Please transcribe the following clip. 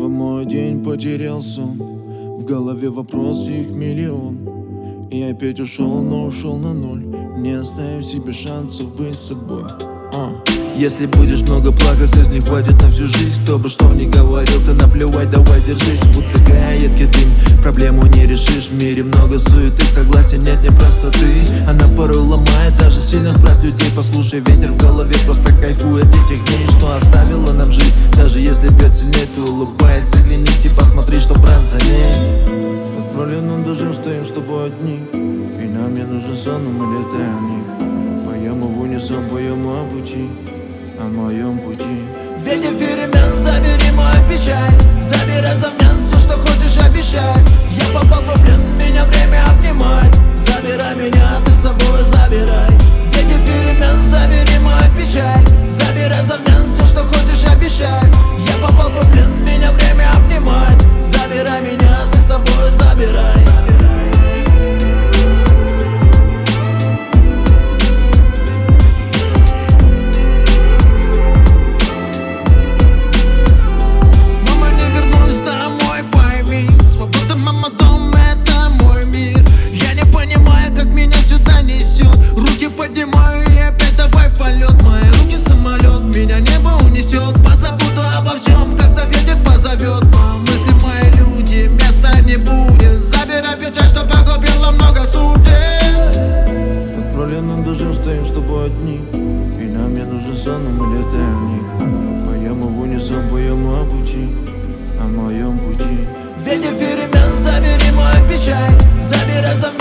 мой день потерял сон. В голове вопросы, их миллион. И опять ушел, но ушел на ноль, не оставив себе шансов быть собой. Если будешь много плакать, слез не хватит на всю жизнь. Кто бы что ни говорил, ты наплевать, давай держись. Будто едкий дым, проблему не решишь. В мире много суеты, согласен, нет непростоты. Она порой ломает даже сильных брат людей. Послушай, ветер в голове просто кайфует этих дней, что оставила нам жизнь. Даже если бьет сильнее, ты улыбайся, оглянись и посмотри, что брат за ней. Под проливным дождем стоим с тобой одни, и нам не нужен сон, но мы летаем в них. Поем в унисон, поем о пути, о моем пути. Ветер перемен, забери мою печаль, забирай взамен все, что хочешь, обещай. Я попал в твой плен, меня время обнимать. Забирай меня, ты с собой забирай. Ветер перемен, забери мою печаль, забирай взамен все, что хочешь, обещай. Я попал в твой плен, меня время обнимать. Забирай меня, ты с собой забирай. Поднимаю и опять давай в полет. Мои руки самолет, меня небо унесет. Позабуду обо всем, когда ветер позовет. Мысли мои люди, места не будет. Забирай печаль, что погубила много судеб. Под проливным дождем стоим с тобой одни, и нам не нужен сон, но мы летаем в них. Поем в унисон, поем о пути, о моем пути. Ветер перемен, забери мою печаль, забирай взамен